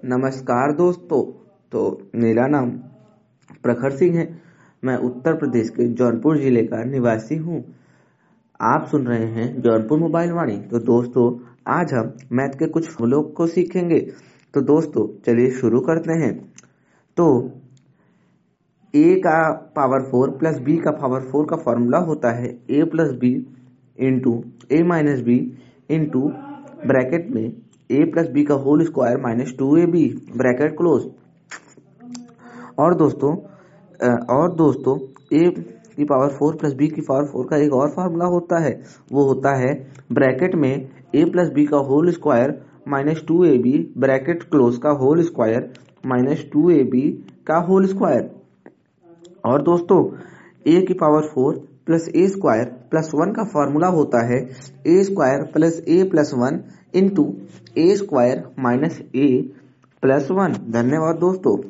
नमस्कार दोस्तों। तो मेरा नाम प्रखर सिंह है। मैं उत्तर प्रदेश के जौनपुर जिले का निवासी हूँ। आप सुन रहे हैं जौनपुर मोबाइल वाणी। तो दोस्तों, आज हम मैथ के कुछ फॉर्मूलों को सीखेंगे। तो दोस्तों, चलिए शुरू करते हैं। तो a का पावर 4 प्लस b का पावर 4 का फॉर्मूला होता है a plus B into A minus B into bracket में a प्लस बी का whole square minus 2ab bracket close. और दोस्तों a की पावर 4 प्लस बी की पावर 4 का एक और फार्मूला होता है, वो होता है ब्रैकेट में a प्लस बी का whole square minus 2ab bracket close का होल स्क्वायर माइनस 2ab का होल स्क्वायर। और दोस्तों, a की power 4 plus A square plus 1 का फॉर्मूला होता है A square plus A plus 1 into A square minus A plus 1। धन्यवाद दोस्तों।